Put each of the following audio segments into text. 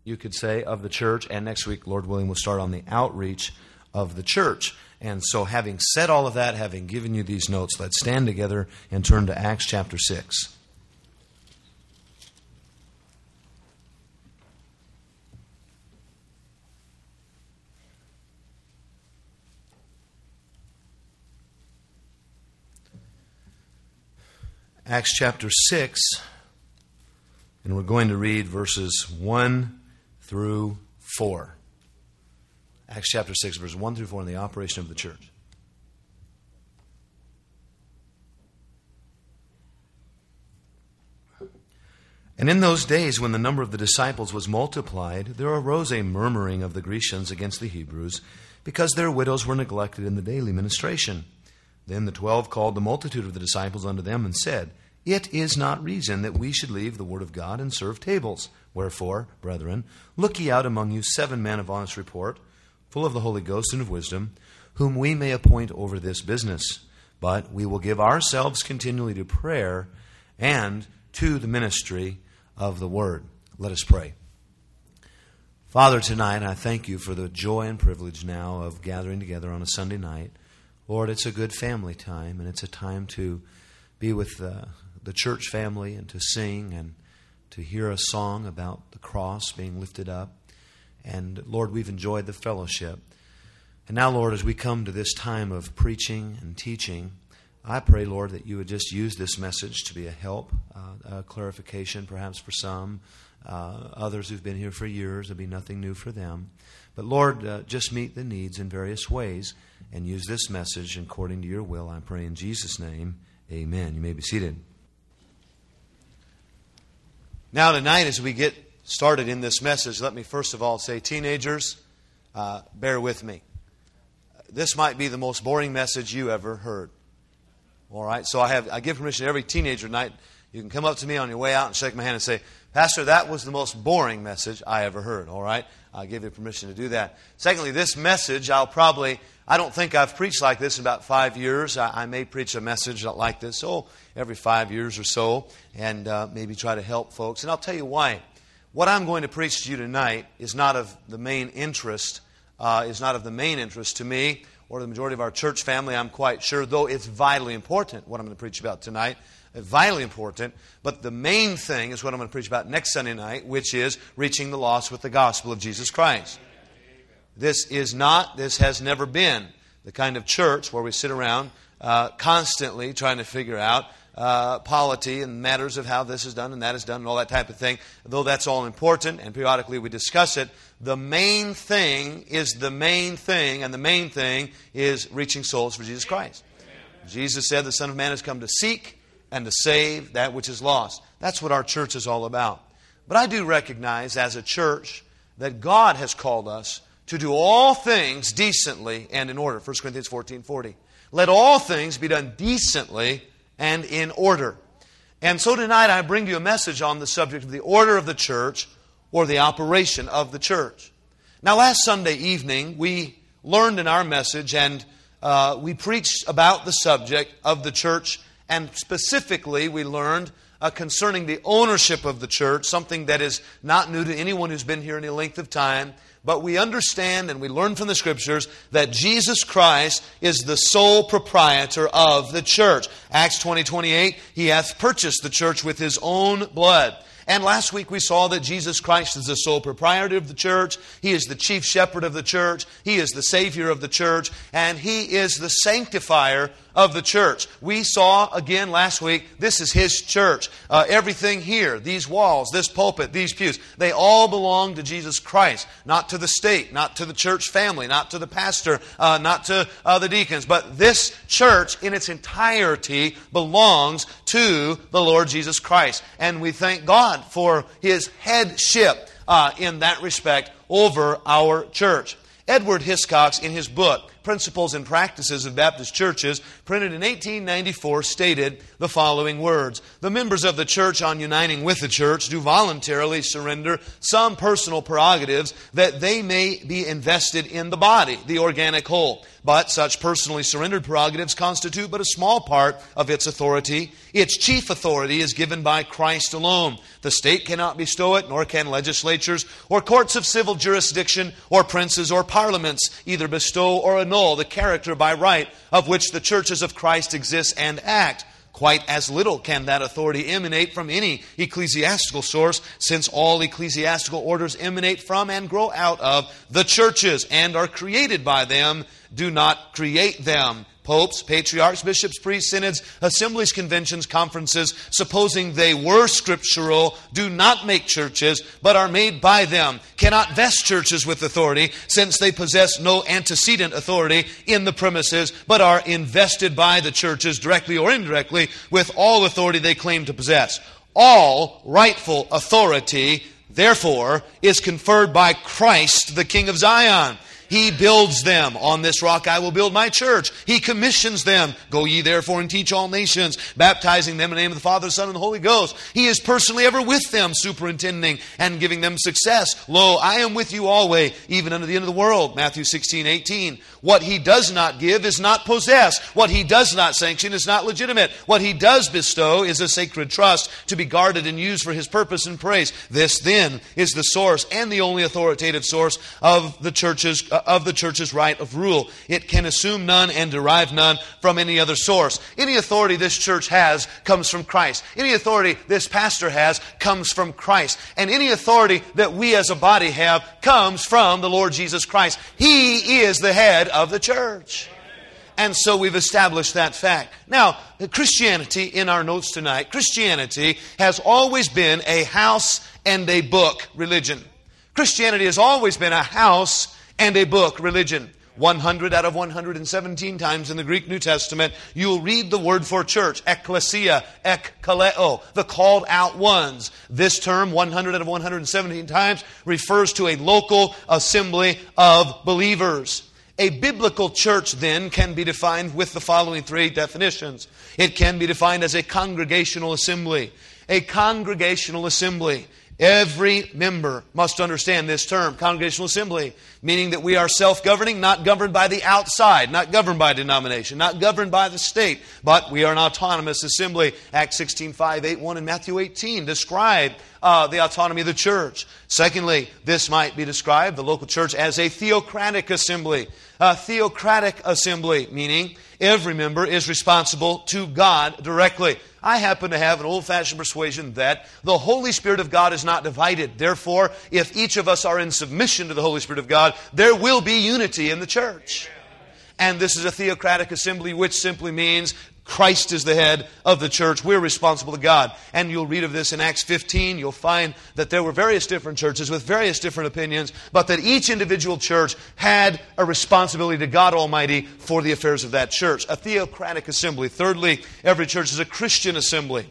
you could say, of the church. And next week, Lord willing, we'll start on the outreach of the church. And so having said all of that, having given you these notes, let's stand together and turn to Acts chapter 6. Acts chapter 6, and we're going to read verses 1 through 4. Acts chapter 6, verses 1 through 4 in the operation of the church. And in those days, when the number of the disciples was multiplied, there arose a murmuring of the Grecians against the Hebrews, because their widows were neglected in the daily ministration. Then the 12 called the multitude of the disciples unto them and said, It is not reason that we should leave the word of God and serve tables. Wherefore, brethren, look ye out among you 7 men of honest report, full of the Holy Ghost and of wisdom, whom we may appoint over this business. But we will give ourselves continually to prayer and to the ministry of the word. Let us pray. Father, tonight I thank you for the joy and privilege now of gathering together on a Sunday night. Lord, it's a good family time, and it's a time to be with the church family and to sing and to hear a song about the cross being lifted up. And Lord, we've enjoyed the fellowship. And now, Lord, as we come to this time of preaching and teaching, I pray, Lord, that you would just use this message to be a help, a clarification perhaps for some. Others who've been here for years, there'll be nothing new for them. But Lord, just meet the needs in various ways and use this message according to your will. I pray in Jesus' name, amen. You may be seated. Now tonight, as we get started in this message, let me first of all say, teenagers, bear with me. This might be the most boring message you ever heard. All right, so I give permission to every teenager tonight. You can come up to me on your way out and shake my hand and say, Pastor, that was the most boring message I ever heard. All right, I'll give you permission to do that. Secondly, this message, I don't think I've preached like this in about 5 years. I may preach a message like this, every 5 years or so, and maybe try to help folks. And I'll tell you why. What I'm going to preach to you tonight is not of the main interest, to me or the majority of our church family, I'm quite sure, though it's vitally important what I'm going to preach about tonight. Vitally important, but the main thing is what I'm going to preach about next Sunday night, which is reaching the lost with the gospel of Jesus Christ. This has never been the kind of church where we sit around constantly trying to figure out polity and matters of how this is done and that is done and all that type of thing. Though that's all important and periodically we discuss it, the main thing is the main thing, and the main thing is reaching souls for Jesus Christ. Jesus said the Son of Man has come to seek and to save that which is lost. That's what our church is all about. But I do recognize as a church that God has called us to do all things decently and in order. 1 Corinthians 14:40. Let all things be done decently and in order. And so tonight I bring you a message on the subject of the order of the church or the operation of the church. Now last Sunday evening we learned in our message and we preached about the subject of the church, and specifically we learned concerning the ownership of the church, something that is not new to anyone who's been here any length of time. But we understand and we learn from the Scriptures that Jesus Christ is the sole proprietor of the church. Acts 20:28, He hath purchased the church with His own blood. And last week we saw that Jesus Christ is the sole proprietor of the church. He is the chief shepherd of the church. He is the Savior of the church. And He is the sanctifier of the church. We saw again last week, this is His church. Everything here, these walls, this pulpit, these pews, they all belong to Jesus Christ. Not to the state, not to the church family, not to the pastor, not to the deacons. But this church in its entirety belongs to the Lord Jesus Christ. And we thank God for His headship in that respect over our church. Edward Hiscox, in his book, Principles and Practices of Baptist Churches, printed in 1894, stated the following words: "The members of the church, on uniting with the church, do voluntarily surrender some personal prerogatives that they may be invested in the body, the organic whole. But such personally surrendered prerogatives constitute but a small part of its authority. Its chief authority is given by Christ alone. The state cannot bestow it, nor can legislatures or courts of civil jurisdiction or princes or parliaments either bestow or annul the character by right of which the churches of Christ exist and act. Quite as little can that authority emanate from any ecclesiastical source, since all ecclesiastical orders emanate from and grow out of the churches and are created by them, do not create them. Popes, patriarchs, bishops, priests, synods, assemblies, conventions, conferences, supposing they were scriptural, do not make churches, but are made by them, cannot vest churches with authority, since they possess no antecedent authority in the premises, but are invested by the churches, directly or indirectly, with all authority they claim to possess. All rightful authority, therefore, is conferred by Christ, the King of Zion. He builds them. On this rock I will build my church. He commissions them. Go ye therefore and teach all nations, baptizing them in the name of the Father, the Son, and the Holy Ghost. He is personally ever with them, superintending and giving them success. Lo, I am with you always, even unto the end of the world. Matthew 16:18. What He does not give is not possessed. What He does not sanction is not legitimate. What He does bestow is a sacred trust to be guarded and used for His purpose and praise. This then is the source and the only authoritative source of the church's right of rule. It can assume none and derive none from any other source. Any authority this church has comes from Christ. Any authority this pastor has comes from Christ. And any authority that we as a body have comes from the Lord Jesus Christ. He is the head of the church. And so we've established that fact. Now, Christianity, in our notes tonight, Christianity has always been a house and a book religion. Christianity has always been a house and a book religion. 100 out of 117 times in the Greek New Testament, you'll read the word for church, ekklesia, ekkaleo, the called out ones. This term, 100 out of 117 times, refers to a local assembly of believers. A biblical church, then, can be defined with the following three definitions. It can be defined as a congregational assembly. A congregational assembly. Every member must understand this term, congregational assembly, meaning that we are self-governing, not governed by the outside, not governed by denomination, not governed by the state, but we are an autonomous assembly. Acts 16:5, 8:1, and Matthew 18 describe the autonomy of the church. Secondly, this might be described, the local church, as a theocratic assembly. A theocratic assembly, meaning every member is responsible to God directly. I happen to have an old-fashioned persuasion that the Holy Spirit of God is not divided. Therefore, if each of us are in submission to the Holy Spirit of God, there will be unity in the church. And this is a theocratic assembly, which simply means Christ is the head of the church. We're responsible to God. And you'll read of this in Acts 15. You'll find that there were various different churches with various different opinions, but that each individual church had a responsibility to God Almighty for the affairs of that church. A theocratic assembly. Thirdly, every church is a Christian assembly.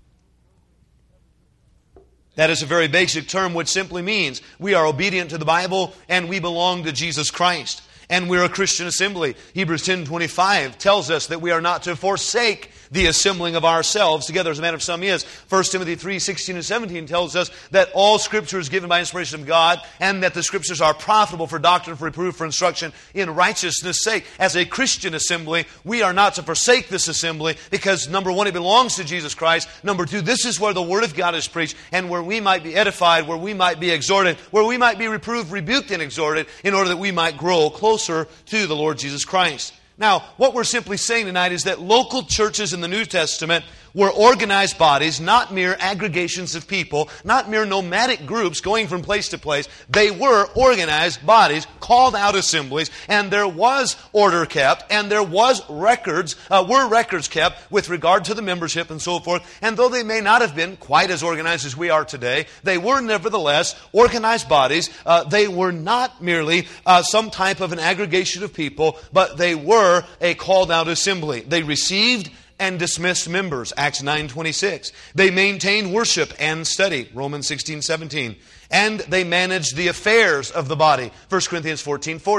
That is a very basic term, which simply means we are obedient to the Bible and we belong to Jesus Christ. And we're a Christian assembly. Hebrews 10:25 tells us that we are not to forsake the assembling of ourselves together, as a manner of some is. 1 Timothy 3:16 and 17 tells us that all Scripture is given by inspiration of God, and that the Scriptures are profitable for doctrine, for reproof, for instruction in righteousness' sake. As a Christian assembly, we are not to forsake this assembly because, number one, it belongs to Jesus Christ. Number two, this is where the Word of God is preached, and where we might be edified, where we might be exhorted, where we might be reproved, rebuked, and exhorted, in order that we might grow closer to the Lord Jesus Christ. Now, what we're simply saying tonight is that local churches in the New Testament were organized bodies, not mere aggregations of people, not mere nomadic groups going from place to place. They were organized bodies, called out assemblies, and there was order kept, and there was records kept with regard to the membership and so forth. And though they may not have been quite as organized as we are today, they were nevertheless organized bodies. They were not merely some type of an aggregation of people, but they were a called out assembly. They received and dismissed members, Acts 9:26. They maintained worship and study, Romans 16:17. And they managed the affairs of the body, 1 Corinthians 14:40.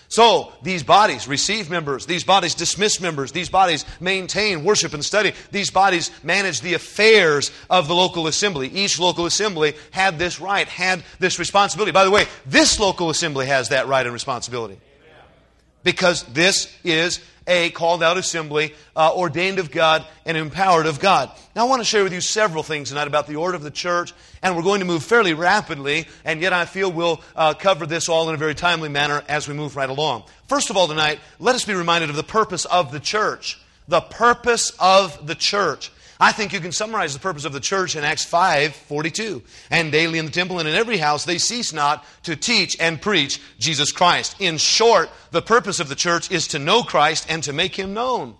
So, these bodies receive members, these bodies dismiss members, these bodies maintain worship and study, these bodies manage the affairs of the local assembly. Each local assembly had this right, had this responsibility. By the way, this local assembly has that right and responsibility. Because this is a called out assembly, ordained of God and empowered of God. Now I want to share with you several things tonight about the order of the church, and we're going to move fairly rapidly, and yet I feel we'll cover this all in a very timely manner as we move right along. First of all tonight, let us be reminded of the purpose of the church. The purpose of the church. I think you can summarize the purpose of the church in Acts 5:42. And daily in the temple and in every house they cease not to teach and preach Jesus Christ. In short, the purpose of the church is to know Christ and to make Him known.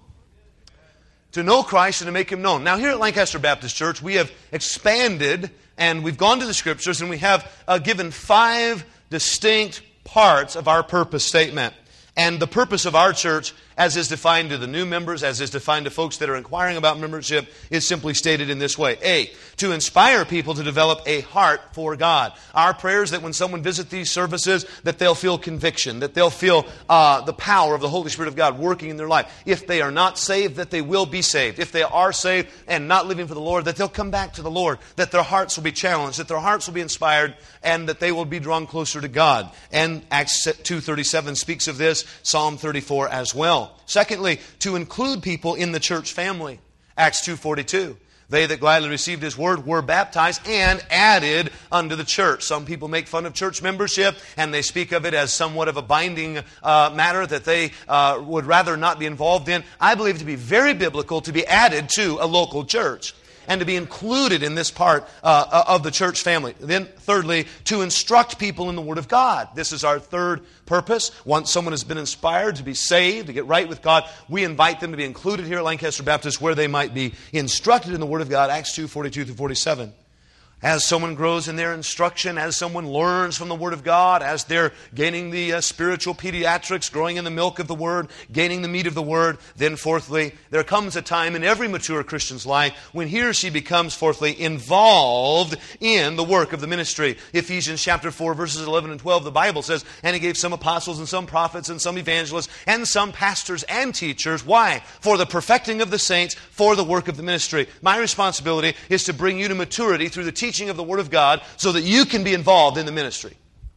To know Christ and to make Him known. Now here at Lancaster Baptist Church, we have expanded and we've gone to the Scriptures and we have given 5 distinct parts of our purpose statement. And the purpose of our church, as is defined to the new members, as is defined to folks that are inquiring about membership, is simply stated in this way. A, to inspire people to develop a heart for God. Our prayer is that when someone visits these services, that they'll feel conviction, that they'll feel the power of the Holy Spirit of God working in their life. If they are not saved, that they will be saved. If they are saved and not living for the Lord, that they'll come back to the Lord, that their hearts will be challenged, that their hearts will be inspired, and that they will be drawn closer to God. And Acts 2:37 speaks of this, Psalm 34 as well. Secondly, to include people in the church family. Acts 2:42. They that gladly received His word were baptized and added unto the church. Some people make fun of church membership and they speak of it as somewhat of a binding matter that they would rather not be involved in. I believe it to be very biblical to be added to a local church and to be included in this part of the church family. Then thirdly, to instruct people in the Word of God. This is our third purpose. Once someone has been inspired to be saved, to get right with God, we invite them to be included here at Lancaster Baptist where they might be instructed in the Word of God, Acts 2:42-47. As someone grows in their instruction, as someone learns from the Word of God, as they're gaining the spiritual pediatrics, growing in the milk of the Word, gaining the meat of the Word, then fourthly, there comes a time in every mature Christian's life when he or she becomes, fourthly, involved in the work of the ministry. Ephesians chapter 4, verses 11 and 12, the Bible says, and He gave some apostles and some prophets and some evangelists and some pastors and teachers. Why? For the perfecting of the saints, for the work of the ministry. My responsibility is to bring you to maturity through the teaching of the Word of God so that you can be involved in the ministry.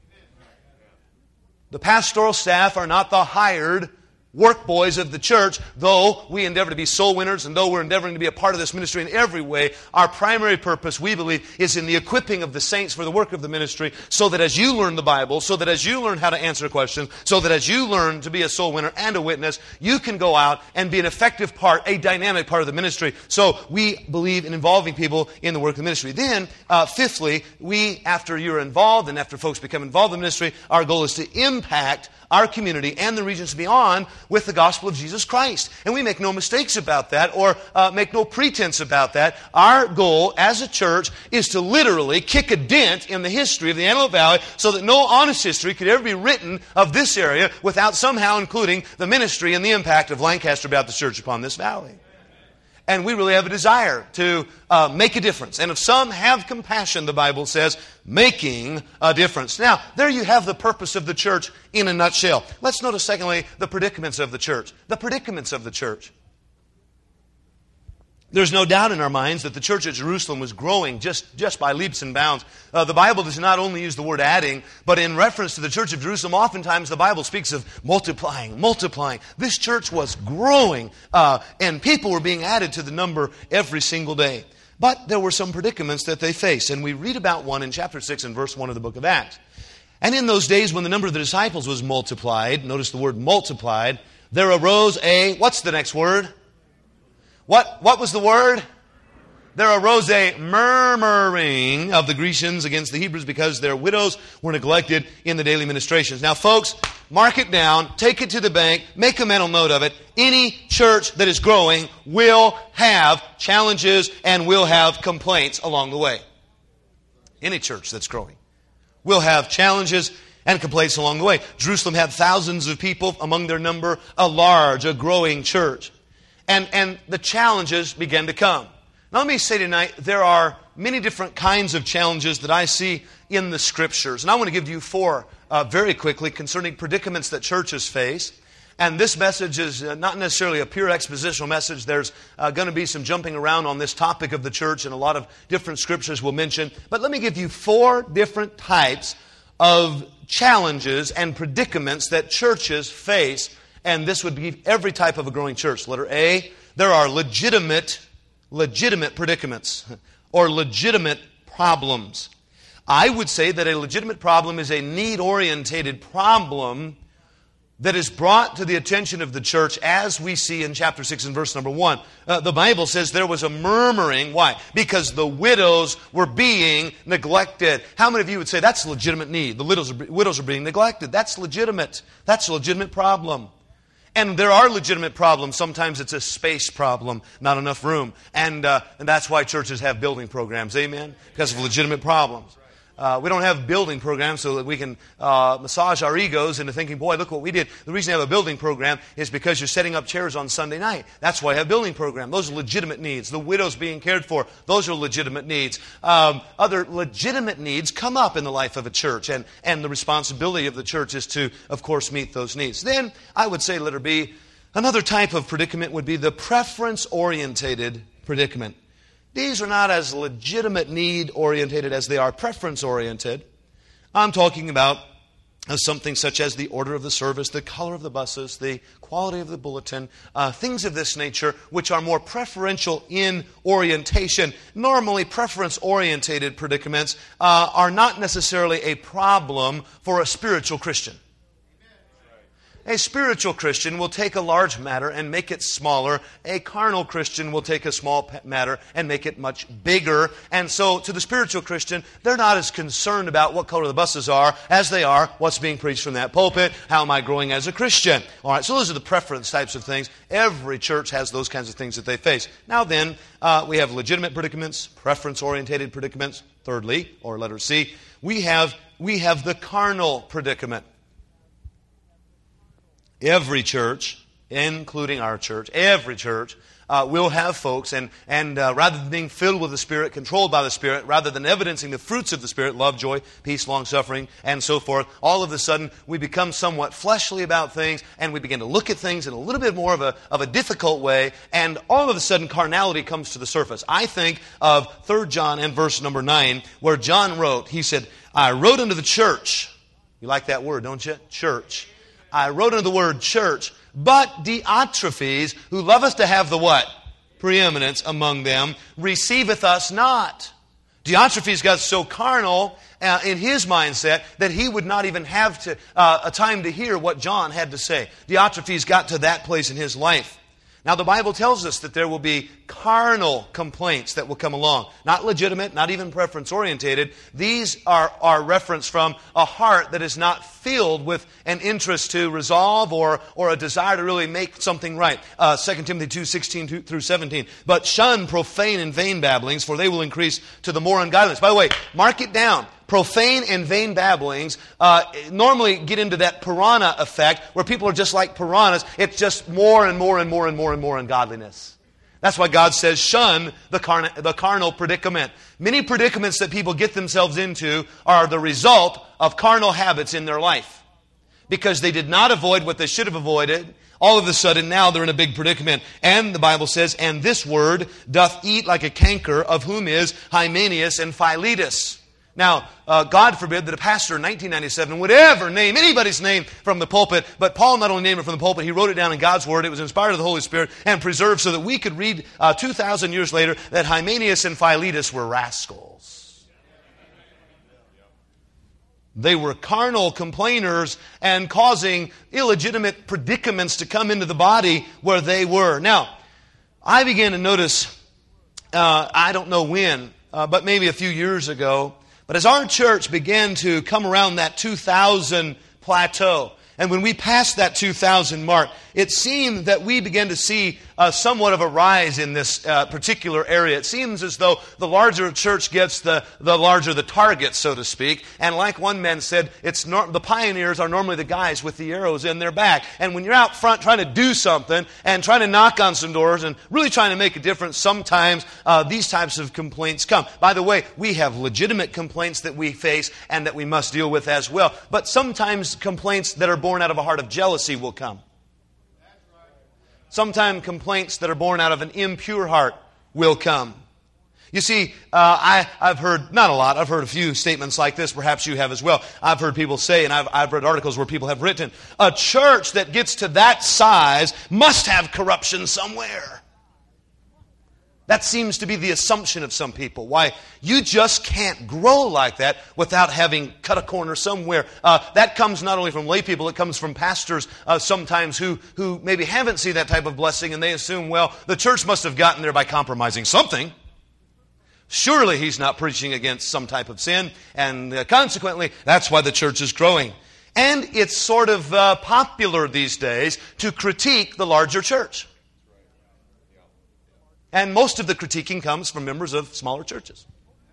The pastoral staff are not the hired work boys of the church, though we endeavor to be soul winners and though we're endeavoring to be a part of this ministry in every way. Our primary purpose, we believe, is in the equipping of the saints for the work of the ministry, so that as you learn the Bible, so that as you learn how to answer questions, so that as you learn to be a soul winner and a witness, you can go out and be an effective part, a dynamic part of the ministry. So we believe in involving people in the work of the ministry. Then, fifthly, after you're involved and after folks become involved in the ministry, our goal is to impact our community and the regions beyond with the gospel of Jesus Christ. And we make no mistakes about that or make no pretense about that. Our goal as a church is to literally kick a dent in the history of the Antelope Valley so that no honest history could ever be written of this area without somehow including the ministry and the impact of Lancaster Baptist Church upon this valley. And we really have a desire to make a difference. And if some have compassion, the Bible says, making a difference. Now, there you have the purpose of the church in a nutshell. Let's notice, secondly, the predicaments of the church. The predicaments of the church. There's no doubt in our minds that the church at Jerusalem was growing just by leaps and bounds. The Bible does not only use the word adding, but in reference to the church of Jerusalem, oftentimes the Bible speaks of multiplying. This church was growing, and people were being added to the number every single day. But there were some predicaments that they faced, and we read about one in chapter 6 and verse 1 of the book of Acts. And in those days when the number of the disciples was multiplied, notice the word multiplied, there arose what's the next word? What was the word? There arose a murmuring of the Grecians against the Hebrews because their widows were neglected in the daily ministrations. Now, folks, mark it down, take it to the bank, make a mental note of it. Any church that is growing will have challenges and will have complaints along the way. Any church that's growing will have challenges and complaints along the way. Jerusalem had thousands of people, among their number, a growing church. And the challenges began to come. Now let me say tonight, there are many different kinds of challenges that I see in the Scriptures. And I want to give you four very quickly concerning predicaments that churches face. And this message is not necessarily a pure expositional message. There's going to be some jumping around on this topic of the church, and a lot of different Scriptures will mention. But let me give you four different types of challenges and predicaments that churches face. And this would be every type of a growing church. Letter A, there are legitimate predicaments or legitimate problems. I would say that a legitimate problem is a need-orientated problem that is brought to the attention of the church, as we see in chapter 6 and verse number 1. The Bible says there was a murmuring. Why? Because the widows were being neglected. How many of you would say that's a legitimate need? The widows are being neglected. That's legitimate. That's a legitimate problem. And there are legitimate problems. Sometimes it's a space problem, not enough room. And that's why churches have building programs. Amen? Because of legitimate problems. We don't have building programs so that we can massage our egos into thinking, boy, look what we did. The reason I have a building program is because you're setting up chairs on Sunday night. That's why I have a building program. Those are legitimate needs. The widows being cared for, those are legitimate needs. Other legitimate needs come up in the life of a church, and the responsibility of the church is to, of course, meet those needs. Then, I would say, letter B, another type of predicament would be the preference-orientated predicament. These are not as legitimate need-orientated as they are preference-oriented. I'm talking about something such as the order of the service, the color of the buses, the quality of the bulletin, things of this nature, which are more preferential in orientation. Normally, preference-orientated predicaments are not necessarily a problem for a spiritual Christian. A spiritual Christian will take a large matter and make it smaller. A carnal Christian will take a small matter and make it much bigger. And so, to the spiritual Christian, they're not as concerned about what color the buses are as they are what's being preached from that pulpit. How am I growing as a Christian? All right, so those are the preference types of things. Every church has those kinds of things that they face. Now then, we have legitimate predicaments, preference-orientated predicaments. Thirdly, or letter C, we have the carnal predicament. Every church, including our church, every church will have folks, and rather than being filled with the Spirit, controlled by the Spirit, rather than evidencing the fruits of the Spirit, love, joy, peace, long-suffering, and so forth, all of a sudden we become somewhat fleshly about things, and we begin to look at things in a little bit more of a difficult way, and all of a sudden carnality comes to the surface. I think of 3 John and verse number 9, where John wrote, he said, I wrote unto the church. You like that word, don't you? Church. I wrote unto the word church, but Diotrephes, who loveth to have the what? Preeminence among them, receiveth us not. Diotrephes got so carnal in his mindset that he would not even have a time to hear what John had to say. Diotrephes got to that place in his life. Now, the Bible tells us that there will be carnal complaints that will come along. Not legitimate, not even preference-orientated. These are reference from a heart that is not filled with an interest to resolve or a desire to really make something right. 2 Timothy 2:16 through 17. But shun profane and vain babblings, for they will increase to the more ungodliness. By the way, mark it down. Profane and vain babblings normally get into that piranha effect where people are just like piranhas. It's just more and more and more and more and more ungodliness. That's why God says shun the carnal predicament. Many predicaments that people get themselves into are the result of carnal habits in their life. Because they did not avoid what they should have avoided, all of a sudden now they're in a big predicament. And the Bible says, and this word doth eat like a canker, of whom is Hymenaeus and Philetus. Now, God forbid that a pastor in 1997 would ever name anybody's name from the pulpit, but Paul not only named it from the pulpit, he wrote it down in God's Word. It was inspired of the Holy Spirit and preserved so that we could read 2,000 years later that Hymenaeus and Philetus were rascals. They were carnal complainers and causing illegitimate predicaments to come into the body where they were. Now, I began to notice, I don't know when, but maybe a few years ago, but as our church began to come around that 2,000 plateau, and when we passed that 2,000 mark, it seemed that we began to see somewhat of a rise in this particular area. It seems as though the larger a church gets, the larger the target, so to speak. And like one man said, the pioneers are normally the guys with the arrows in their back. And when you're out front trying to do something and trying to knock on some doors and really trying to make a difference, sometimes these types of complaints come. By the way, we have legitimate complaints that we face and that we must deal with as well. But sometimes complaints that are born out of a heart of jealousy will come. Sometimes complaints that are born out of an impure heart will come. You see, I've heard, not a lot, I've heard a few statements like this, perhaps you have as well. I've heard people say, and I've read articles where people have written, a church that gets to that size must have corruption somewhere. That seems to be the assumption of some people. Why? You just can't grow like that without having cut a corner somewhere. That comes not only from lay people, it comes from pastors sometimes who maybe haven't seen that type of blessing, and they assume, well, the church must have gotten there by compromising something. Surely he's not preaching against some type of sin, and consequently, that's why the church is growing. And it's sort of popular these days to critique the larger church. And most of the critiquing comes from members of smaller churches.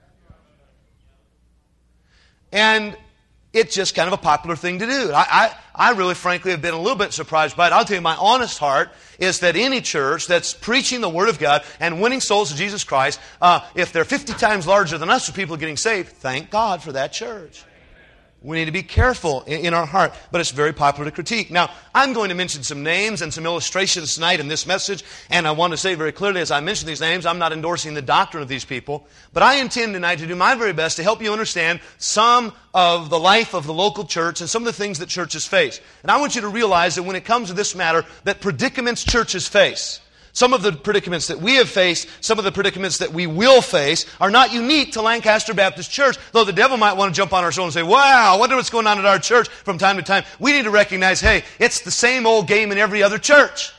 And it's just kind of a popular thing to do. I really, frankly, have been a little bit surprised by it. I'll tell you, my honest heart is that any church that's preaching the Word of God and winning souls to Jesus Christ, if they're 50 times larger than us, people are getting saved, thank God for that church. We need to be careful in our heart, but it's very popular to critique. Now, I'm going to mention some names and some illustrations tonight in this message, and I want to say very clearly as I mention these names, I'm not endorsing the doctrine of these people, but I intend tonight to do my very best to help you understand some of the life of the local church and some of the things that churches face. And I want you to realize that when it comes to this matter, that predicaments churches face, some of the predicaments that we have faced, some of the predicaments that we will face, are not unique to Lancaster Baptist Church, though the devil might want to jump on our shoulder and say, wow, I wonder what's going on at our church from time to time. We need to recognize, hey, it's the same old game in every other church.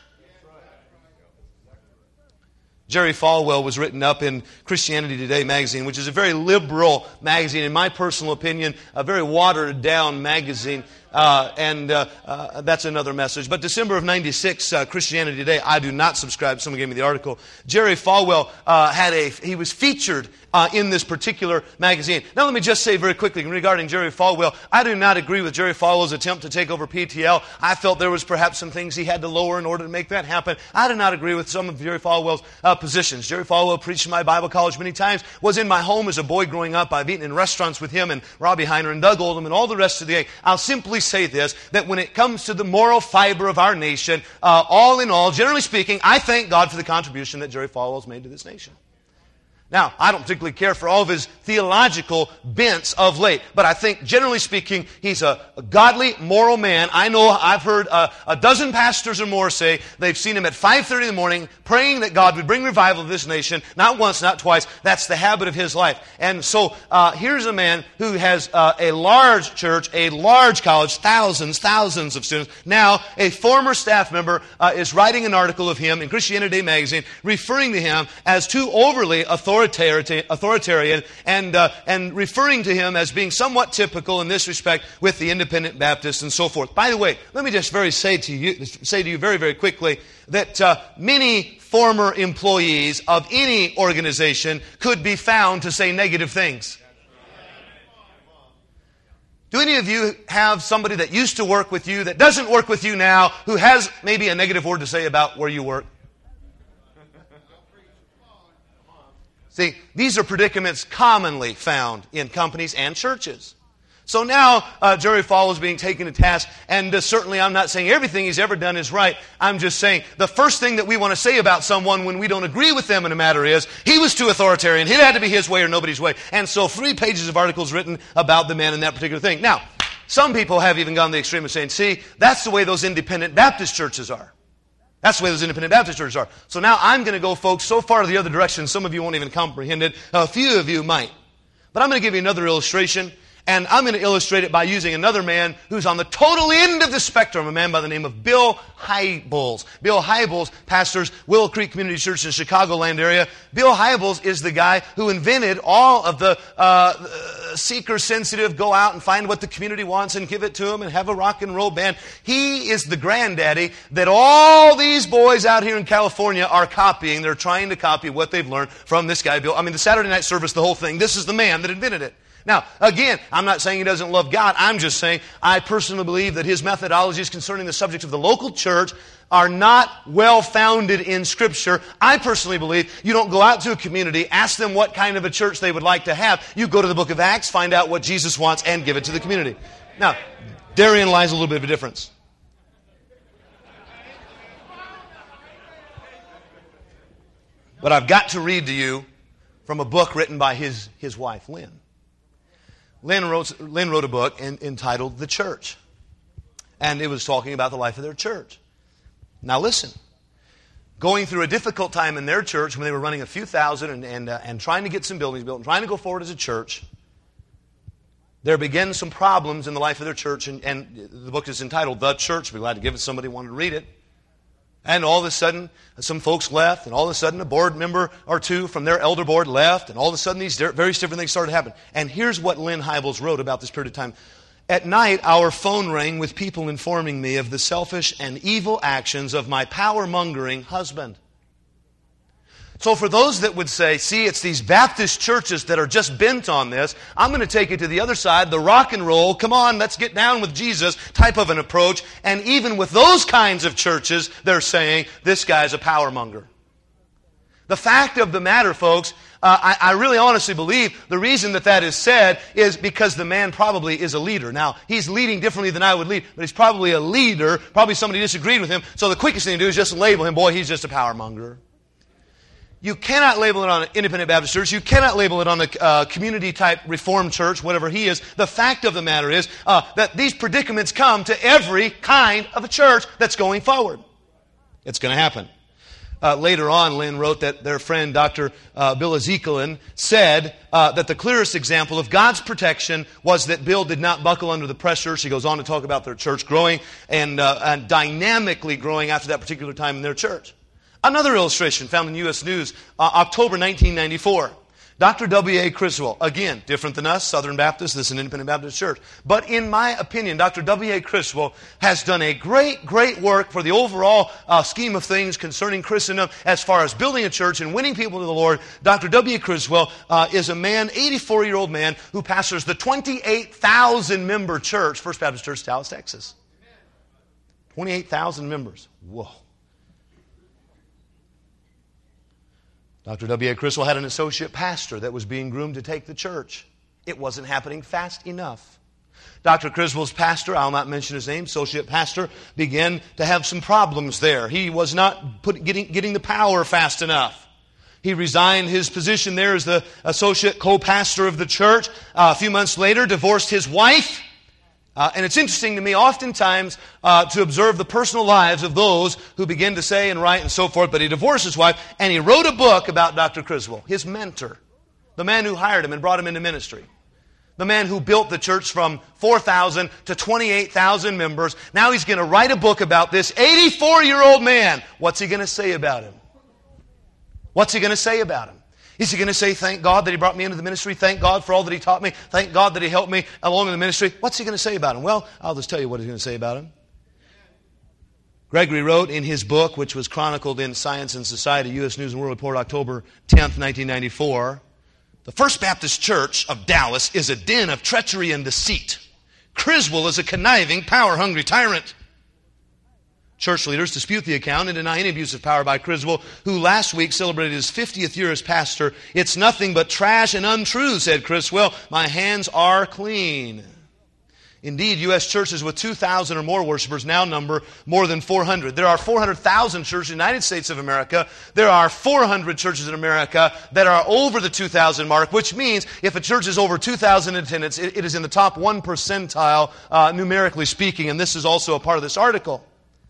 Jerry Falwell was written up in Christianity Today magazine, which is a very liberal magazine, in my personal opinion, a very watered down magazine. That's another message. But December of 96, Christianity Today, I do not subscribe. Someone gave me the article. Jerry Falwell he was featured in this particular magazine. Now let me just say very quickly regarding Jerry Falwell, I do not agree with Jerry Falwell's attempt to take over PTL. I felt there was perhaps some things he had to lower in order to make that happen. I do not agree with some of Jerry Falwell's positions. Jerry Falwell preached in my Bible college many times, was in my home as a boy growing up. I've eaten in restaurants with him and Robbie Heiner and Doug Oldham and all the rest of the gang. I'll simply say this, that when it comes to the moral fiber of our nation, all in all, generally speaking, I thank God for the contribution that Jerry Falwell's made to this nation. Now, I don't particularly care for all of his theological bents of late, but I think, generally speaking, he's a godly, moral man. I know I've heard a dozen pastors or more say they've seen him at 5:30 in the morning praying that God would bring revival to this nation, not once, not twice. That's the habit of his life. And so, here's a man who has a large church, a large college, thousands of students. Now, a former staff member is writing an article of him in Christianity Today magazine, referring to him as too overly authoritarian and referring to him as being somewhat typical in this respect with the independent Baptists and so forth. By the way, let me just say to you very, very quickly that many former employees of any organization could be found to say negative things. Do any of you have somebody that used to work with you that doesn't work with you now who has maybe a negative word to say about where you work? See, these are predicaments commonly found in companies and churches. So now Jerry Falwell is being taken to task, and certainly I'm not saying everything he's ever done is right. I'm just saying the first thing that we want to say about someone when we don't agree with them in a matter is, he was too authoritarian. It had to be his way or nobody's way. And so 3 pages of articles written about the man in that particular thing. Now, some people have even gone to the extreme of saying, see, that's the way those independent Baptist churches are. That's the way those independent Baptist churches are. So now I'm going to go, folks, so far the other direction, some of you won't even comprehend it. A few of you might. But I'm going to give you another illustration, and I'm going to illustrate it by using another man who's on the total end of the spectrum, a man by the name of Bill Hybels. Bill Hybels pastors Willow Creek Community Church in the Chicagoland area. Bill Hybels is the guy who invented all of the seeker sensitive, go out and find what the community wants and give it to them and have a rock and roll band. He is the granddaddy that all these boys out here in California are copying. They're trying to copy what they've learned from this guy, Bill. I mean, the Saturday night service, the whole thing. This is the man that invented it. Now, again, I'm not saying he doesn't love God. I'm just saying I personally believe that his methodologies concerning the subject of the local church are not well-founded in Scripture. I personally believe you don't go out to a community, ask them what kind of a church they would like to have. You go to the book of Acts, find out what Jesus wants, and give it to the community. Now, therein lies a little bit of a difference. But I've got to read to you from a book written by his wife, Lynn. Lynn wrote a book entitled The Church. And it was talking about the life of their church. Now listen. Going through a difficult time in their church when they were running a few thousand and trying to get some buildings built and trying to go forward as a church, there began some problems in the life of their church. And the book is entitled The Church. I'd be glad to give it to somebody who wanted to read it. And all of a sudden, some folks left, and all of a sudden a board member or two from their elder board left, and all of a sudden these various different things started to happen. And here's what Lynn Hybels wrote about this period of time. At night, our phone rang with people informing me of the selfish and evil actions of my power-mongering husband. So for those that would say, see, it's these Baptist churches that are just bent on this, I'm going to take it to the other side, the rock and roll, come on, let's get down with Jesus type of an approach. And even with those kinds of churches, they're saying, this guy's a power monger. The fact of the matter, folks, I really honestly believe the reason that is said is because the man probably is a leader. Now, he's leading differently than I would lead, but he's probably a leader. Probably somebody disagreed with him. So the quickest thing to do is just label him, boy, he's just a power monger. You cannot label it on an independent Baptist church. You cannot label it on a community-type Reformed church, whatever he is. The fact of the matter is that these predicaments come to every kind of a church that's going forward. It's going to happen. Later on, Lynn wrote that their friend, Dr. Bill Ezekielin, said that the clearest example of God's protection was that Bill did not buckle under the pressure. She goes on to talk about their church growing and dynamically growing after that particular time in their church. Another illustration found in U.S. News, October 1994. Dr. W.A. Criswell, again, different than us, Southern Baptist, this is an independent Baptist church. But in my opinion, Dr. W.A. Criswell has done a great, great work for the overall scheme of things concerning Christendom as far as building a church and winning people to the Lord. Dr. W.A. Criswell is a man, 84-year-old man, who pastors the 28,000-member church, First Baptist Church, Dallas, Texas. 28,000 members. Whoa. Dr. W.A. Criswell had an associate pastor that was being groomed to take the church. It wasn't happening fast enough. Dr. Criswell's pastor, I'll not mention his name, associate pastor, began to have some problems there. He was not getting the power fast enough. He resigned his position there as the associate co-pastor of the church. A few months later, divorced his wife. And it's interesting to me oftentimes to observe the personal lives of those who begin to say and write and so forth. But he divorced his wife and he wrote a book about Dr. Criswell, his mentor, the man who hired him and brought him into ministry, the man who built the church from 4,000 to 28,000 members. Now he's going to write a book about this 84-year-old man. What's he going to say about him? What's he going to say about him? Is he going to say, thank God that he brought me into the ministry? Thank God for all that he taught me? Thank God that he helped me along in the ministry? What's he going to say about him? Well, I'll just tell you what he's going to say about him. Gregory wrote in his book, which was chronicled in Science and Society, U.S. News and World Report, October 10th, 1994, the First Baptist Church of Dallas is a den of treachery and deceit. Criswell is a conniving, power-hungry tyrant. Church leaders dispute the account and deny any abuse of power by Criswell, who last week celebrated his 50th year as pastor. It's nothing but trash and untrue, said Criswell. My hands are clean. Indeed, U.S. churches with 2,000 or more worshipers now number more than 400. There are 400,000 churches in the United States of America. There are 400 churches in America that are over the 2,000 mark, which means if a church is over 2,000 in attendance, it is in the top 1 percentile, numerically speaking, and this is also a part of this article.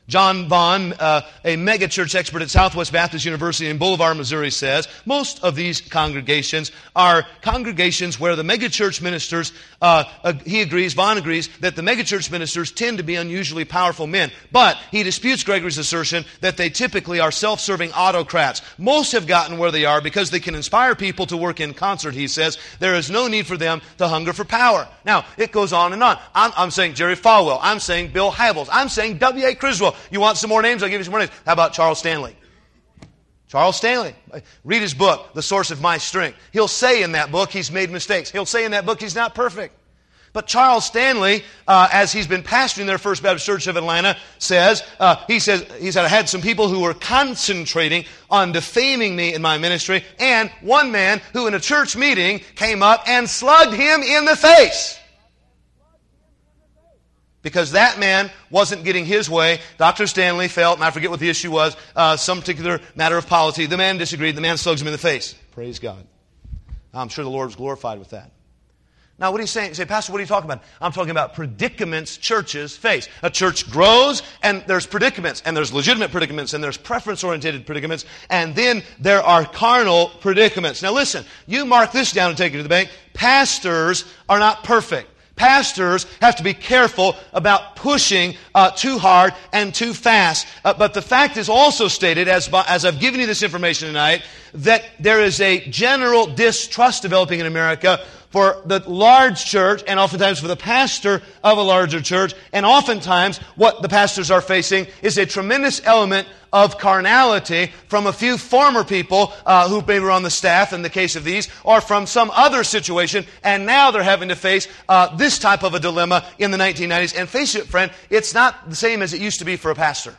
John Vaughn, a megachurch expert at Southwest Baptist University in Boulevard, Missouri, says most of these congregations are congregations where the megachurch ministers, Vaughn agrees, that the megachurch ministers tend to be unusually powerful men. But he disputes Gregory's assertion that they typically are self-serving autocrats. Most have gotten where they are because they can inspire people to work in concert, he says. There is no need for them to hunger for power. Now, it goes on and on. I'm saying Jerry Falwell. I'm saying Bill Hybels. I'm saying W.A. Criswell. You want some more names? I'll give you some more names. How about Charles Stanley? Charles Stanley. Read his book, The Source of My Strength. He'll say in that book he's made mistakes. He'll say in that book he's not perfect. But Charles Stanley, as he's been pastoring their First Baptist Church of Atlanta, says he's had some people who were concentrating on defaming me in my ministry, and one man who in a church meeting came up and slugged him in the face. Because that man wasn't getting his way. Dr. Stanley felt, and I forget what the issue was, some particular matter of polity. The man disagreed. The man slugs him in the face. Praise God. I'm sure the Lord was glorified with that. Now, what are you saying? You say, Pastor, what are you talking about? I'm talking about predicaments churches face. A church grows, and there's predicaments, and there's legitimate predicaments, and there's preference-oriented predicaments, and then there are carnal predicaments. Now, listen, you mark this down and take it to the bank. Pastors are not perfect. Pastors have to be careful about pushing too hard and too fast. But the fact is also stated, as I've given you this information tonight, that there is a general distrust developing in America for the large church and oftentimes for the pastor of a larger church. And oftentimes what the pastors are facing is a tremendous element of carnality from a few former people who maybe were on the staff in the case of these, or from some other situation, and now they're having to face this type of a dilemma in the 1990s. And face it, friend, it's not the same as it used to be for a pastor.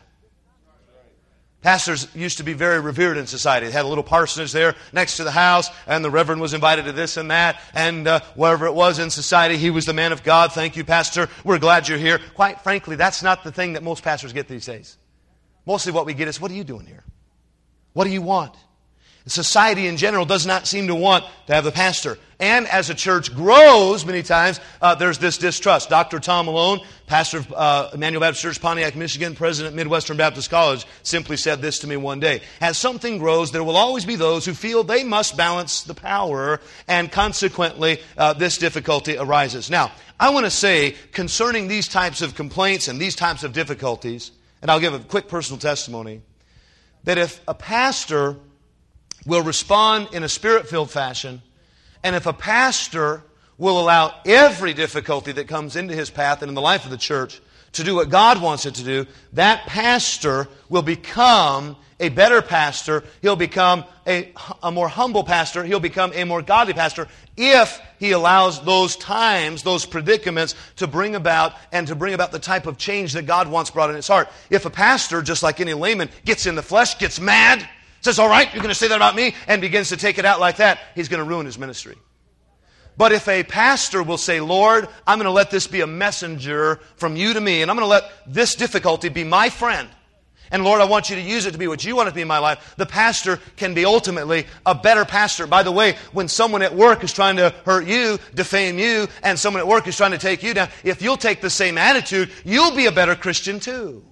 Pastors used to be very revered in society. They had a little parsonage there next to the house, and the reverend was invited to this and that, and wherever it was in society, he was the man of God. Thank you, Pastor. We're glad you're here. Quite frankly, that's not the thing that most pastors get these days. Mostly what we get is, what are you doing here? What do you want? Society in general does not seem to want to have the pastor. And as a church grows, many times, there's this distrust. Dr. Tom Malone, pastor of Emmanuel Baptist Church, Pontiac, Michigan, president of Midwestern Baptist College, simply said this to me one day. As something grows, there will always be those who feel they must balance the power, and consequently, this difficulty arises. Now, I want to say, concerning these types of complaints and these types of difficulties, and I'll give a quick personal testimony, that if a pastor will respond in a Spirit-filled fashion, and if a pastor will allow every difficulty that comes into his path and in the life of the church to do what God wants it to do, that pastor will become a better pastor. He'll become a more humble pastor. He'll become a more godly pastor if he allows those times, those predicaments to bring about the type of change that God wants brought in his heart. If a pastor, just like any layman, gets in the flesh, gets mad, says, all right, you're going to say that about me, and begins to take it out like that, he's going to ruin his ministry. But if a pastor will say, Lord, I'm going to let this be a messenger from you to me, and I'm going to let this difficulty be my friend, and Lord, I want you to use it to be what you want it to be in my life, the pastor can be ultimately a better pastor. By the way, when someone at work is trying to hurt you, defame you, and someone at work is trying to take you down, if you'll take the same attitude, you'll be a better Christian too.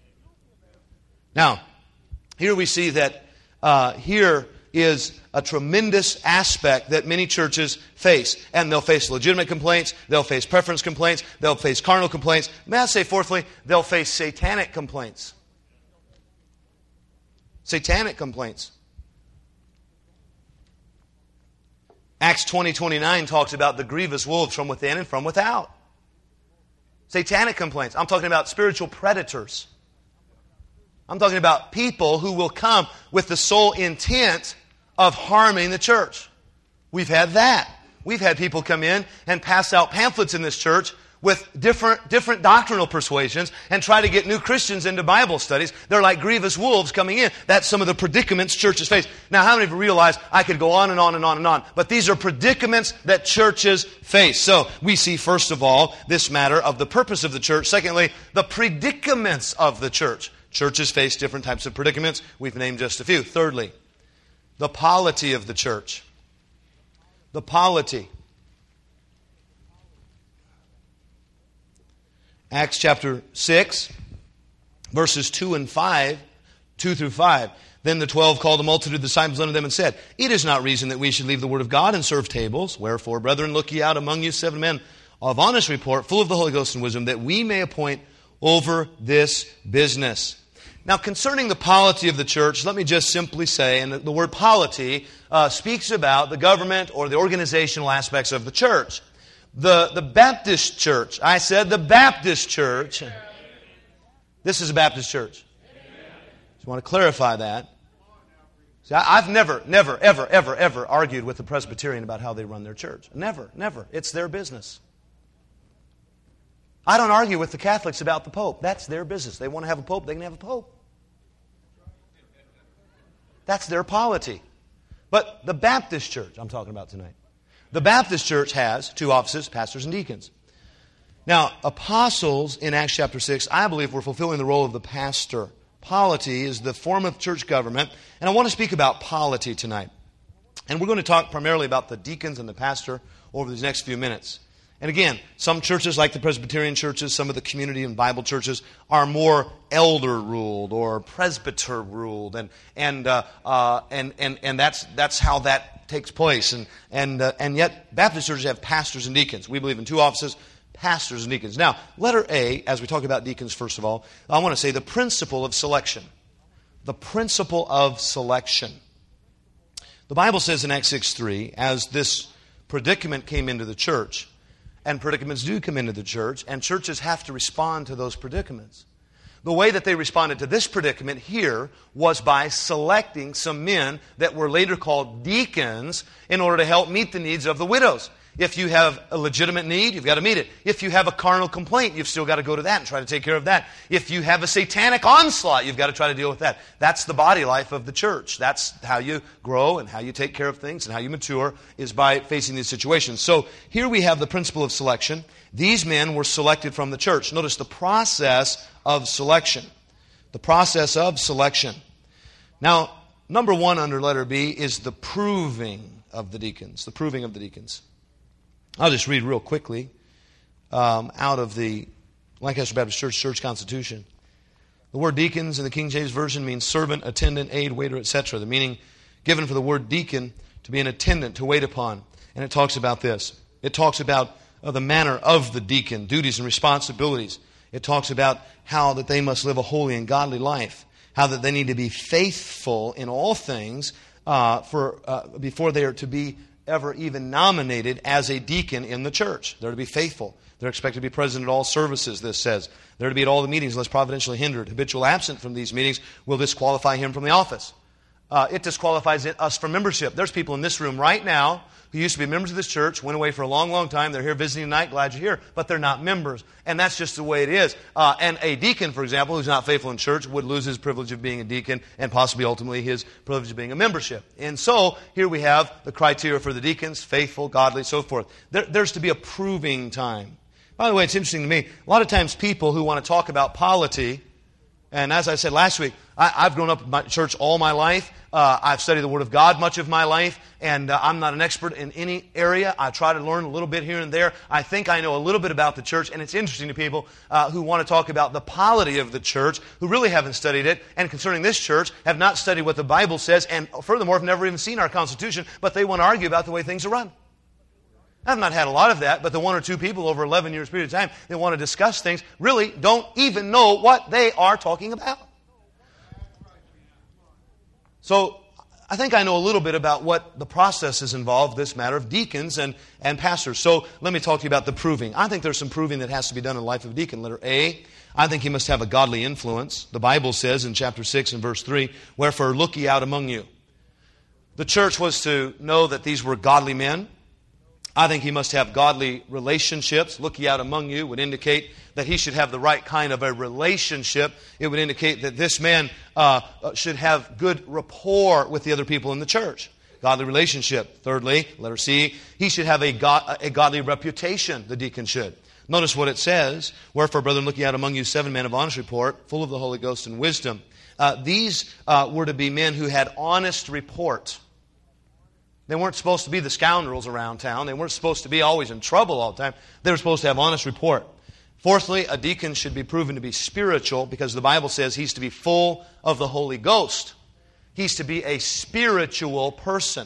Now, here we see that here is a tremendous aspect that many churches face. And they'll face legitimate complaints, they'll face preference complaints, they'll face carnal complaints. May I say, fourthly, they'll face satanic complaints. Satanic complaints. Acts 20:29 talks about the grievous wolves from within and from without. Satanic complaints. I'm talking about spiritual predators. I'm talking about people who will come with the sole intent of harming the church. We've had that. We've had people come in and pass out pamphlets in this church with different doctrinal persuasions and try to get new Christians into Bible studies. They're like grievous wolves coming in. That's some of the predicaments churches face. Now, how many of you realize I could go on and on and on and on, but these are predicaments that churches face. So, we see, first of all, this matter of the purpose of the church. Secondly, the predicaments of the church. Churches face different types of predicaments. We've named just a few. Thirdly, the polity of the church. The polity. Acts chapter 6, verses 2 through 5. Then the 12 called a multitude of disciples unto them and said, It is not reason that we should leave the word of God and serve tables. Wherefore, brethren, look ye out among you 7 men of honest report, full of the Holy Ghost and wisdom, that we may appoint over this business. Now, concerning the polity of the church, let me just simply say, and the word polity speaks about the government or the organizational aspects of the church. The Baptist church, I said the Baptist church. This is a Baptist church. Just want to clarify that. See, I've never, ever argued with the Presbyterian about how they run their church. Never. It's their business. I don't argue with the Catholics about the Pope. That's their business. They want to have a Pope, they can have a Pope. That's their polity. But the Baptist church, I'm talking about tonight. The Baptist church has 2 offices, pastors and deacons. Now, apostles in Acts chapter 6, I believe, were fulfilling the role of the pastor. Polity is the form of church government, and I want to speak about polity tonight. And we're going to talk primarily about the deacons and the pastor over these next few minutes. And again, some churches like the Presbyterian churches, some of the community and Bible churches are more elder-ruled or presbyter-ruled, and that's how that takes place. And yet, Baptist churches have pastors and deacons. We believe in 2 offices, pastors and deacons. Now, letter A, as we talk about deacons first of all, I want to say the principle of selection. The principle of selection. The Bible says in Acts 6:3, as this predicament came into the church, and predicaments do come into the church, and churches have to respond to those predicaments. The way that they responded to this predicament here was by selecting some men that were later called deacons in order to help meet the needs of the widows. If you have a legitimate need, you've got to meet it. If you have a carnal complaint, you've still got to go to that and try to take care of that. If you have a satanic onslaught, you've got to try to deal with that. That's the body life of the church. That's how you grow and how you take care of things and how you mature is by facing these situations. So here we have the principle of selection. These men were selected from the church. Notice the process of selection. The process of selection. Now, number 1 under letter B is the proving of the deacons. The proving of the deacons. I'll just read real quickly out of the Lancaster Baptist Church Constitution. The word deacons in the King James Version means servant, attendant, aid, waiter, etc. The meaning given for the word deacon to be an attendant, to wait upon. And it talks about this. It talks about the manner of the deacon, duties and responsibilities. It talks about how that they must live a holy and godly life. How that they need to be faithful in all things before they are to be ever even nominated as a deacon in the church. They're to be faithful. They're expected to be present at all services, this says. They're to be at all the meetings unless providentially hindered. Habitual absent from these meetings will disqualify him from the office. It disqualifies us from membership. There's people in this room right now who used to be members of this church, went away for a long, long time. They're here visiting tonight, glad you're here, but they're not members. And that's just the way it is. And a deacon, for example, who's not faithful in church would lose his privilege of being a deacon and possibly ultimately his privilege of being a membership. And so here we have the criteria for the deacons, faithful, godly, so forth. There's to be a proving time. By the way, it's interesting to me, a lot of times people who want to talk about polity, and as I said last week, I've grown up in my church all my life. I've studied the Word of God much of my life, and I'm not an expert in any area. I try to learn a little bit here and there. I think I know a little bit about the church, and it's interesting to people who want to talk about the polity of the church, who really haven't studied it, and concerning this church, have not studied what the Bible says, and furthermore, have never even seen our Constitution, but they want to argue about the way things are run. I've not had a lot of that, but the 1 or 2 people over 11 years period of time that want to discuss things really don't even know what they are talking about. So I think I know a little bit about what the process is involved, this matter of deacons and pastors. So let me talk to you about the proving. I think there's some proving that has to be done in the life of a deacon. Letter A, I think he must have a godly influence. The Bible says in chapter 6 and verse 3, wherefore look ye out among you. The church was to know that these were godly men. I think he must have godly relationships. Look ye out among you would indicate that he should have the right kind of a relationship. It would indicate that this man should have good rapport with the other people in the church. Godly relationship. Thirdly, letter C, he should have a godly reputation, the deacon should. Notice what it says, wherefore, brethren, look ye out among you 7 men of honest report, full of the Holy Ghost and wisdom. These were to be men who had honest report. They weren't supposed to be the scoundrels around town. They weren't supposed to be always in trouble all the time. They were supposed to have honest report. Fourthly, a deacon should be proven to be spiritual because the Bible says he's to be full of the Holy Ghost. He's to be a spiritual person.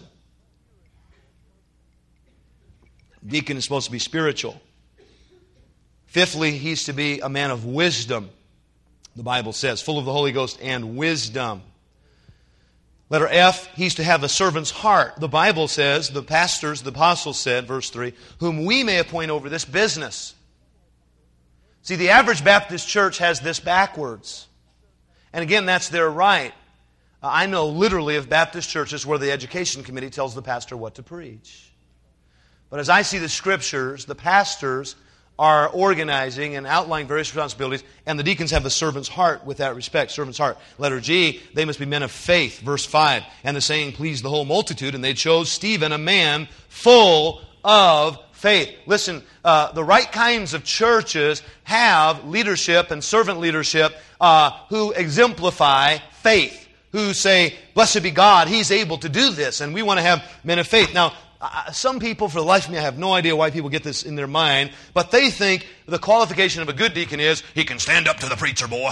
Deacon is supposed to be spiritual. Fifthly, he's to be a man of wisdom. The Bible says, full of the Holy Ghost and wisdom. Letter F, he's to have a servant's heart. The Bible says, the pastors, the apostles said, verse 3, whom we may appoint over this business. See, the average Baptist church has this backwards. And again, that's their right. I know literally of Baptist churches where the education committee tells the pastor what to preach. But as I see the Scriptures, the pastors are organizing and outlining various responsibilities, and the deacons have a servant's heart with that respect, servant's heart. Letter G, they must be men of faith, verse 5. And the saying pleased the whole multitude, and they chose Stephen, a man full of faith. Listen, the right kinds of churches have leadership and servant leadership who exemplify faith, who say, blessed be God, He's able to do this, and we want to have men of faith. Now, some people, for the life of me, I have no idea why people get this in their mind, but they think the qualification of a good deacon is, he can stand up to the preacher, boy.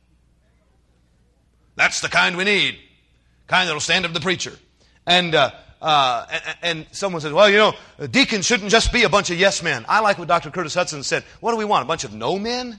That's the kind we need. Kind that'll stand up to the preacher. And someone says, well, you know, deacons shouldn't just be a bunch of yes men. I like what Dr. Curtis Hudson said. What do we want, a bunch of no men?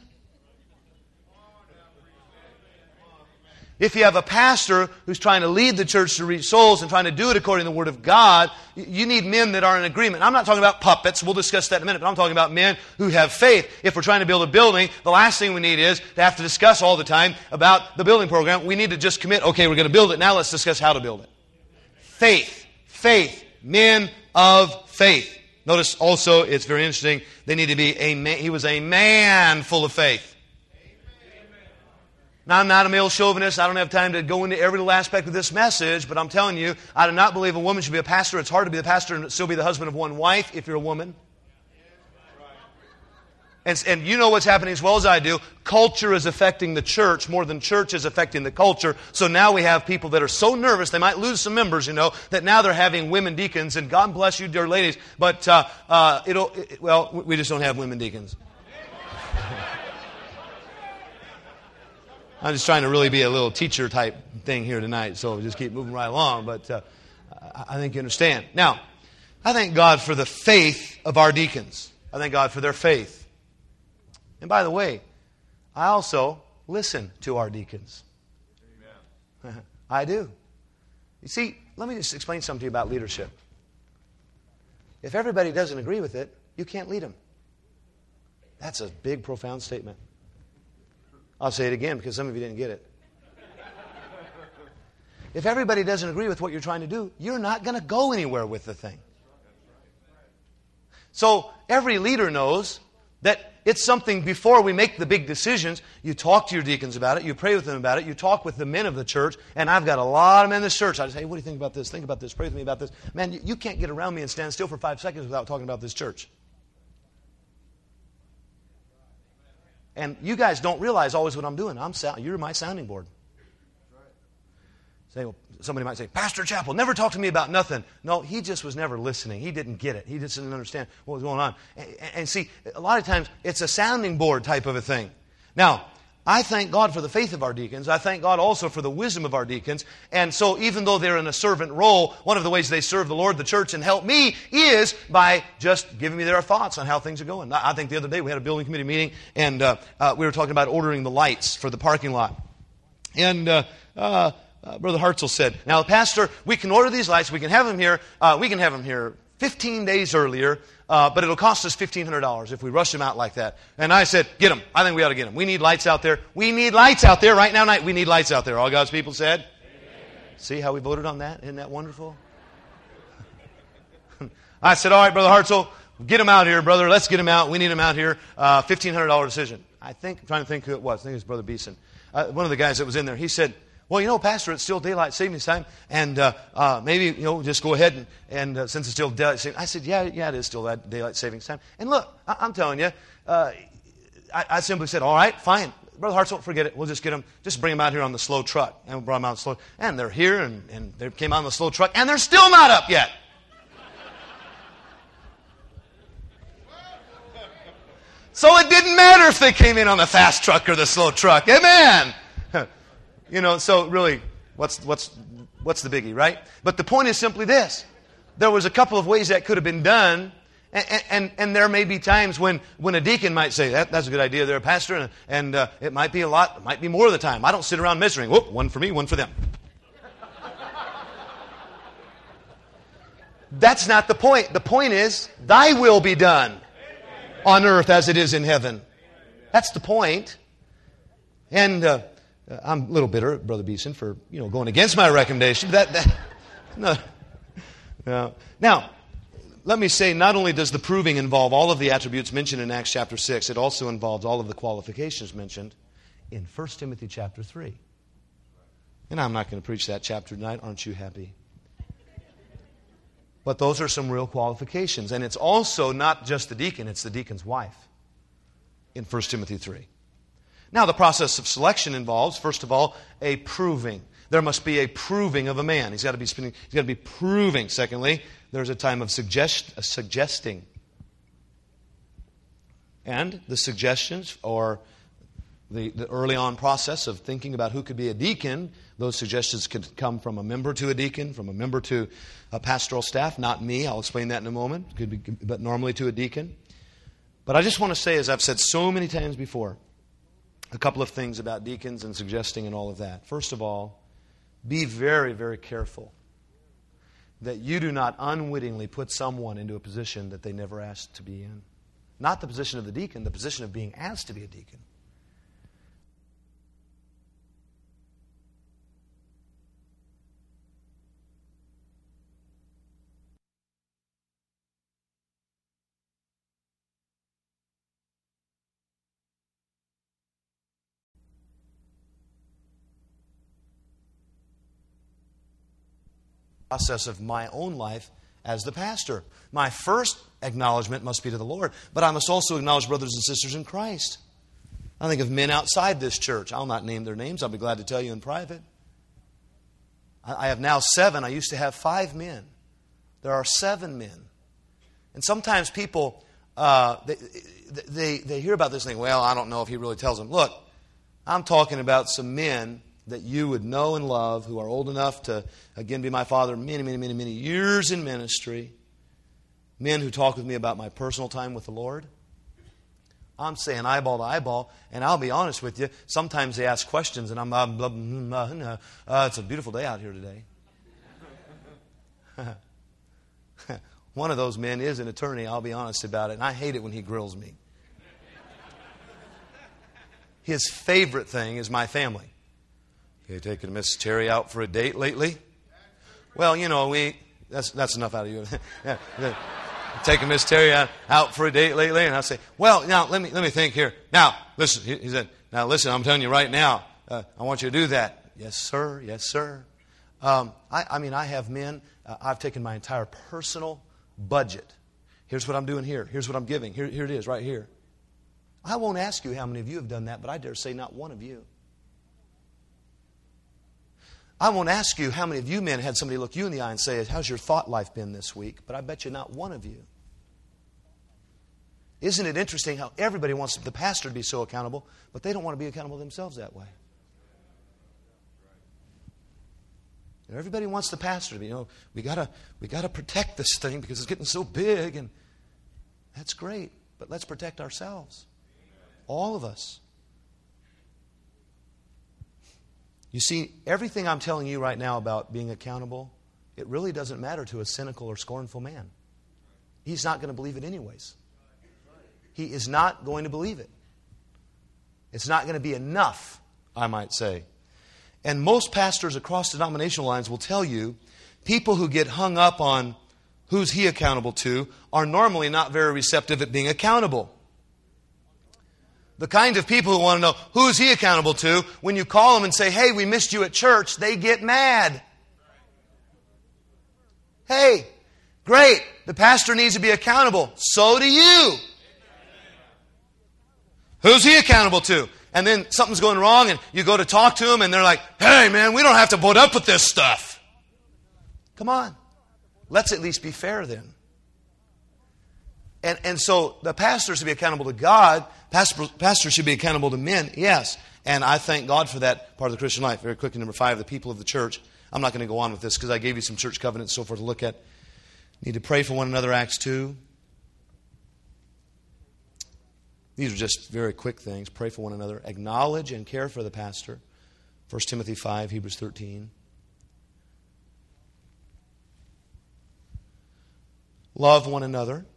If you have a pastor who's trying to lead the church to reach souls and trying to do it according to the Word of God, you need men that are in agreement. I'm not talking about puppets. We'll discuss that in a minute. But I'm talking about men who have faith. If we're trying to build a building, the last thing we need is to have to discuss all the time about the building program. We need to just commit, okay, we're going to build it. Now let's discuss how to build it. Faith. Faith. Men of faith. Notice also, it's very interesting, they need to be a man. He was a man full of faith. Now, I'm not a male chauvinist. I don't have time to go into every little aspect of this message, but I'm telling you, I do not believe a woman should be a pastor. It's hard to be the pastor and still be the husband of one wife if you're a woman. And you know what's happening as well as I do. Culture is affecting the church more than church is affecting the culture. So now we have people that are so nervous, they might lose some members, you know, that now they're having women deacons. And God bless you, dear ladies, but we just don't have women deacons. I'm just trying to really be a little teacher type thing here tonight, so just keep moving right along. But I think you understand. Now, I thank God for the faith of our deacons. I thank God for their faith. And by the way, I also listen to our deacons. Amen. I do. You see, let me just explain something to you about leadership. If everybody doesn't agree with it, you can't lead them. That's a big, profound statement. I'll say it again because some of you didn't get it. If everybody doesn't agree with what you're trying to do, you're not going to go anywhere with the thing. So every leader knows that it's something before we make the big decisions. You talk to your deacons about it. You pray with them about it. You talk with the men of the church. And I've got a lot of men in this church. I just say, hey, what do you think about this? Think about this. Pray with me about this. Man, you can't get around me and stand still for 5 seconds without talking about this church. And you guys don't realize always what I'm doing. You're my sounding board. Somebody might say, Pastor Chappell, never talk to me about nothing. No, he just was never listening. He didn't get it. He just didn't understand what was going on. And see, a lot of times it's a sounding board type of a thing. Now, I thank God for the faith of our deacons. I thank God also for the wisdom of our deacons. And so even though they're in a servant role, one of the ways they serve the Lord, the church, and help me is by just giving me their thoughts on how things are going. I think the other day we had a building committee meeting, and we were talking about ordering the lights for the parking lot. And Brother Hartzell said, now, Pastor, we can order these lights. We can have them here 15 days earlier, but it'll cost us $1,500 if we rush them out like that. And I said, get them. I think we ought to get them. We need lights out there. We need lights out there right now. We need lights out there. All God's people said? Amen. See how we voted on that? Isn't that wonderful? I said, all right, Brother Hartzell, get them out here, brother. Let's get them out. We need them out here. $1,500 decision. I'm trying to think who it was. I think it was Brother Beeson. One of the guys that was in there, he said, well, you know, Pastor, it's still daylight savings time, and maybe, you know, just go ahead and since it's still daylight savings. I said, yeah, it is still that daylight savings time. And look, I'm telling you, I simply said, all right, fine. Brother Hartzell, forget it. We'll just get them, just bring them out here on the slow truck. And we brought them out on the slow, and they're here, and they came out on the slow truck, and they're still not up yet. So it didn't matter if they came in on the fast truck or the slow truck. Amen. So really, what's the biggie, right? But the point is simply this. There was a couple of ways that could have been done, and there may be times when a deacon might say, that's a good idea there, Pastor, and it might be a lot, it might be more of the time. I don't sit around measuring, whoop, one for me, one for them. That's not the point. The point is, thy will be done on earth as it is in heaven. That's the point. And I'm a little bitter at Brother Beeson for going against my recommendation. No. Now, let me say, not only does the proving involve all of the attributes mentioned in Acts chapter 6, it also involves all of the qualifications mentioned in 1 Timothy chapter 3. And I'm not going to preach that chapter tonight. Aren't you happy? But those are some real qualifications. And it's also not just the deacon, it's the deacon's wife in 1 Timothy 3. Now, the process of selection involves, first of all, a proving. There must be a proving of a man. He's got to be proving. Secondly, there's a time of suggesting. And the suggestions, or the early on process of thinking about who could be a deacon, those suggestions could come from a member to a deacon, from a member to a pastoral staff. Not me. I'll explain that in a moment. Could be, but normally to a deacon. But I just want to say, as I've said so many times before, a couple of things about deacons and suggesting and all of that. First of all, be very, very careful that you do not unwittingly put someone into a position that they never asked to be in. Not the position of the deacon, the position of being asked to be a deacon. Process of my own life as the pastor. My first acknowledgement must be to the Lord, but I must also acknowledge brothers and sisters in Christ. I think of men outside this church. I'll not name their names. I'll be glad to tell you in private. I have now 7. I used to have 5 men. There are 7 men. And sometimes people, they hear about this thing, well, I don't know if he really tells them. Look, I'm talking about some men that you would know and love, who are old enough to, again, be my father many, many, many, many years in ministry. Men who talk with me about my personal time with the Lord. I'm saying eyeball to eyeball, and I'll be honest with you, sometimes they ask questions, and it's a beautiful day out here today. One of those men is an attorney, I'll be honest about it, and I hate it when he grills me. His favorite thing is my family. You taking Miss Terry out for a date lately? Well, that's enough out of you. Taking Miss Terry out for a date lately, and I say, well, now let me think here. Now, listen, he said, now listen, I'm telling you right now, I want you to do that. Yes, sir. Yes, sir. I have men. I've taken my entire personal budget. Here's what I'm doing here. Here's what I'm giving. Here it is, right here. I won't ask you how many of you have done that, but I dare say not one of you. I won't ask you how many of you men had somebody look you in the eye and say, how's your thought life been this week? But I bet you not one of you. Isn't it interesting how everybody wants the pastor to be so accountable, but they don't want to be accountable themselves that way? Everybody wants the pastor to be, we gotta protect this thing because it's getting so big, and that's great. But let's protect ourselves. All of us. You see, everything I'm telling you right now about being accountable, it really doesn't matter to a cynical or scornful man. He's not going to believe it anyways. He is not going to believe it. It's not going to be enough, I might say. And most pastors across denominational lines will tell you, people who get hung up on who's he accountable to are normally not very receptive at being accountable. The kind of people who want to know who's he accountable to, when you call them and say, hey, we missed you at church, they get mad. Hey, great, the pastor needs to be accountable. So do you. Who's he accountable to? And then something's going wrong and you go to talk to them and they're like, hey man, we don't have to put up with this stuff. Come on. Let's at least be fair then. And so the pastor should be accountable to God. Pastor should be accountable to men, yes. And I thank God for that part of the Christian life. Very quickly, number 5, the people of the church. I'm not going to go on with this because I gave you some church covenants and so forth to look at. Need to pray for one another, Acts 2. These are just very quick things. Pray for one another. Acknowledge and care for the pastor. 1 Timothy 5, Hebrews 13. Love one another.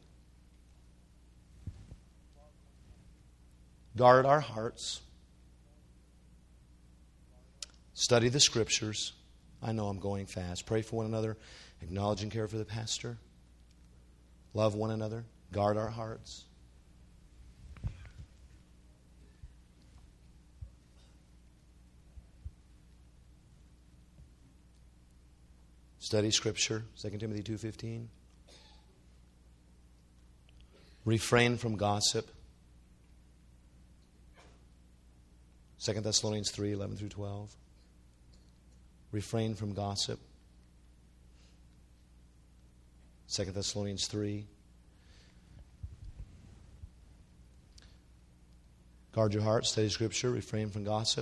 Guard our hearts. Study the Scriptures. I know I'm going fast. Pray for one another. Acknowledge and care for the pastor. Love one another. Guard our hearts. Study Scripture. 2 Timothy 2:15. Refrain from gossip. 2 Thessalonians 3:11 through 12. Refrain from gossip. 2 Thessalonians 3. Guard your heart, study Scripture, refrain from gossip.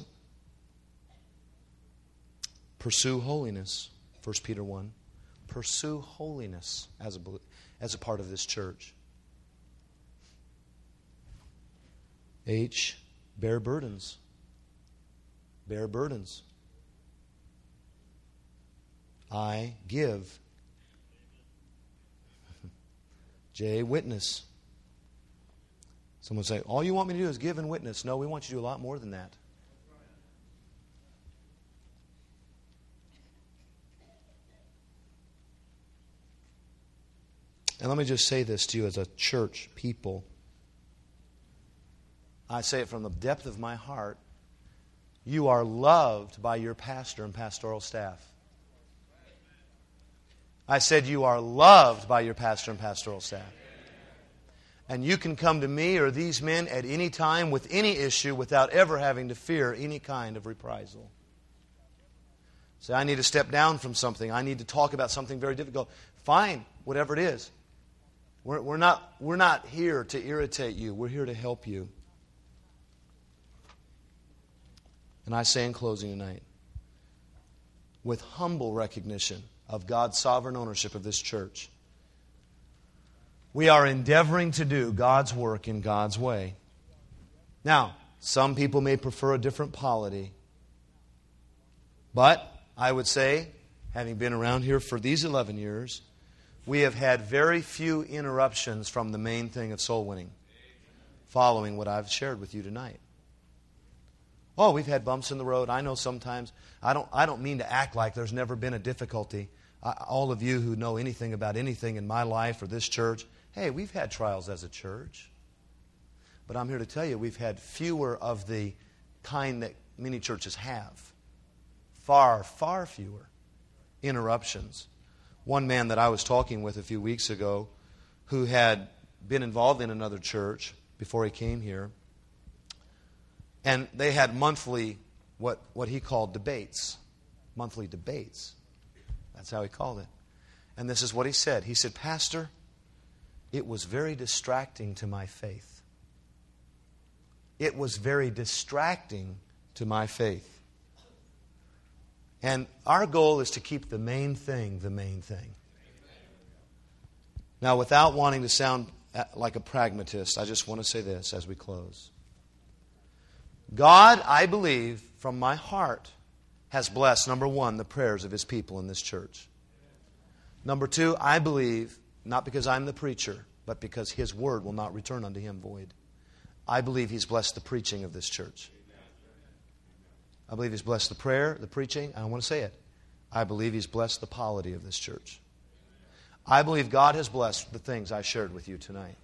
Pursue holiness. 1 Peter 1. Pursue holiness as a part of this church. H. Bear burdens. Bear burdens. I. Give. J. Witness. Someone say, all you want me to do is give and witness. No, we want you to do a lot more than that. And let me just say this to you as a church people. I say it from the depth of my heart. You are loved by your pastor and pastoral staff. I said you are loved by your pastor and pastoral staff. And you can come to me or these men at any time with any issue without ever having to fear any kind of reprisal. Say, I need to step down from something. I need to talk about something very difficult. Fine, whatever it is. We're not here to irritate you. We're here to help you. And I say in closing tonight, with humble recognition of God's sovereign ownership of this church, we are endeavoring to do God's work in God's way. Now, some people may prefer a different polity. But I would say, having been around here for these 11 years, we have had very few interruptions from the main thing of soul winning, following what I've shared with you tonight. Oh, we've had bumps in the road. I know sometimes. I don't mean to act like there's never been a difficulty. All of you who know anything about anything in my life or this church, hey, we've had trials as a church. But I'm here to tell you, we've had fewer of the kind that many churches have. Far, far fewer interruptions. One man that I was talking with a few weeks ago who had been involved in another church before he came here, and they had monthly, what he called debates. Monthly debates. That's how he called it. And this is what he said. He said, Pastor, it was very distracting to my faith. It was very distracting to my faith. And our goal is to keep the main thing the main thing. Now, without wanting to sound like a pragmatist, I just want to say this as we close. God, I believe, from my heart, has blessed, number one, the prayers of His people in this church. Number two, I believe, not because I'm the preacher, but because His word will not return unto Him void. I believe He's blessed the preaching of this church. I believe He's blessed the prayer, the preaching. I want to say it. I believe He's blessed the polity of this church. I believe God has blessed the things I shared with you tonight.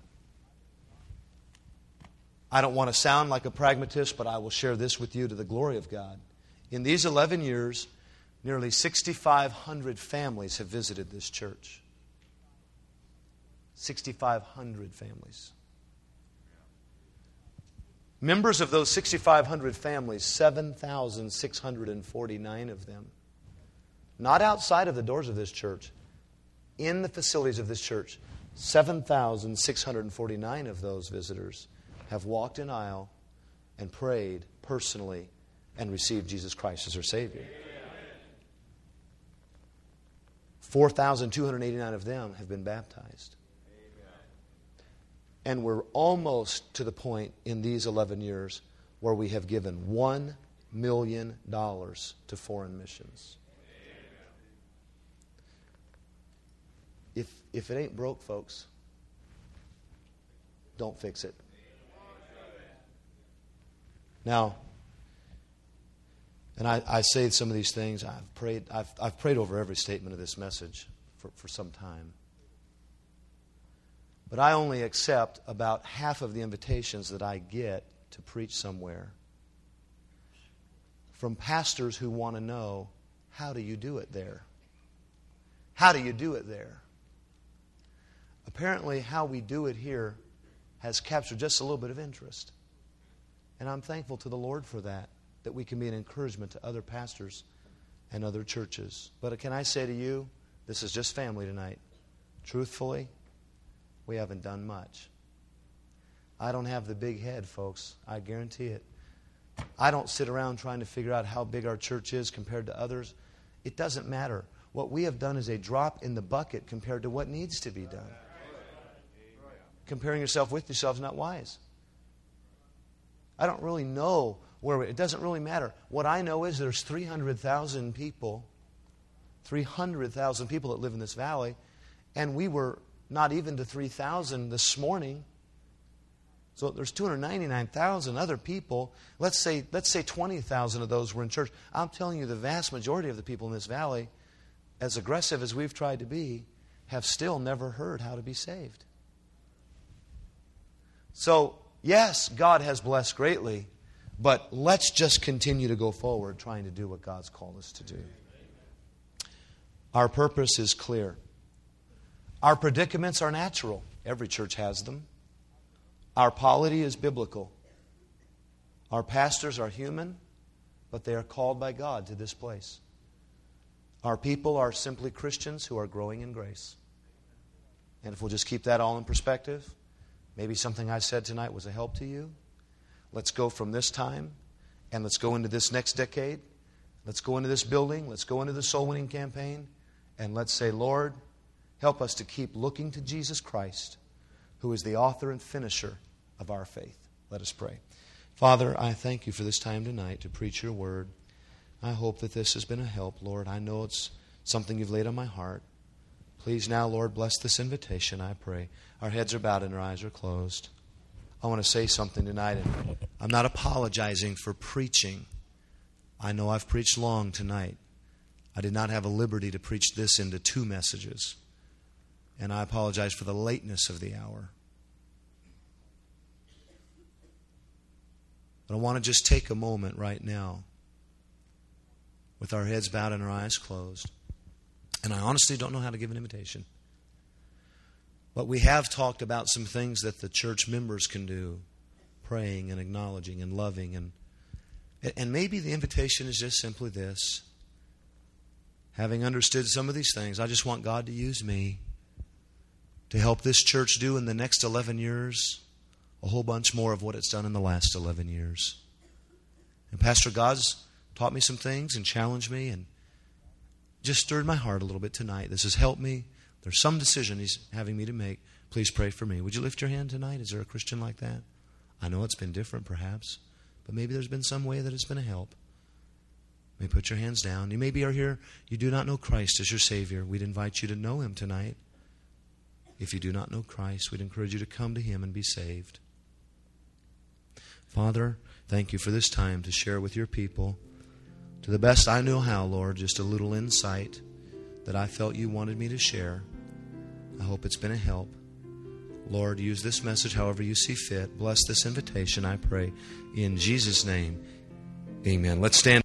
I don't want to sound like a pragmatist, but I will share this with you to the glory of God. In these 11 years, nearly 6,500 families have visited this church. 6,500 families. Members of those 6,500 families, 7,649 of them, not outside of the doors of this church, in the facilities of this church, 7,649 of those visitors have walked an aisle and prayed personally and received Jesus Christ as their Savior. 4,289 of them have been baptized. And we're almost to the point in these 11 years where we have given $1 million to foreign missions. If it ain't broke, folks, don't fix it. Now, and I say some of these things. I've prayed over every statement of this message for some time. But I only accept about half of the invitations that I get to preach somewhere from pastors who want to know, how do you do it there? How do you do it there? Apparently, how we do it here has captured just a little bit of interest. And I'm thankful to the Lord for that we can be an encouragement to other pastors and other churches. But can I say to you, this is just family tonight. Truthfully, we haven't done much. I don't have the big head, folks. I guarantee it. I don't sit around trying to figure out how big our church is compared to others. It doesn't matter. What we have done is a drop in the bucket compared to what needs to be done. Comparing yourself with yourself is not wise. I don't really know it doesn't really matter. What I know is there's 300,000 people that live in this valley, and we were not even to 3,000 this morning. So there's 299,000 other people. Let's say 20,000 of those were in church. I'm telling you, the vast majority of the people in this valley, as aggressive as we've tried to be, have still never heard how to be saved. So, yes, God has blessed greatly, but let's just continue to go forward trying to do what God's called us to do. Our purpose is clear. Our predicaments are natural. Every church has them. Our polity is biblical. Our pastors are human, but they are called by God to this place. Our people are simply Christians who are growing in grace. And if we'll just keep that all in perspective, maybe something I said tonight was a help to you. Let's go from this time and let's go into this next decade. Let's go into this building. Let's go into the soul winning campaign. And let's say, Lord, help us to keep looking to Jesus Christ, who is the author and finisher of our faith. Let us pray. Father, I thank you for this time tonight to preach your word. I hope that this has been a help, Lord. I know it's something you've laid on my heart. Please now, Lord, bless this invitation, I pray. Our heads are bowed and our eyes are closed. I want to say something tonight, and I'm not apologizing for preaching. I know I've preached long tonight. I did not have a liberty to preach this into 2 messages. And I apologize for the lateness of the hour. But I want to just take a moment right now with our heads bowed and our eyes closed. And I honestly don't know how to give an invitation. But we have talked about some things that the church members can do, praying and acknowledging and loving. And maybe the invitation is just simply this. Having understood some of these things, I just want God to use me to help this church do in the next 11 years a whole bunch more of what it's done in the last 11 years. And Pastor God's taught me some things and challenged me and just stirred my heart a little bit tonight. This has helped me. There's some decision He's having me to make. Please pray for me. Would you lift your hand tonight? Is there a Christian like that? I know it's been different perhaps, but maybe there's been some way that it's been a help. You may put your hands down. You maybe are here, you do not know Christ as your Savior. We'd invite you to know Him tonight. If you do not know Christ, we'd encourage you to come to Him and be saved. Father, thank you for this time to share with your people. To the best I know how, Lord, just a little insight that I felt you wanted me to share. I hope it's been a help. Lord, use this message however you see fit. Bless this invitation, I pray. In Jesus' name, amen. Let's stand.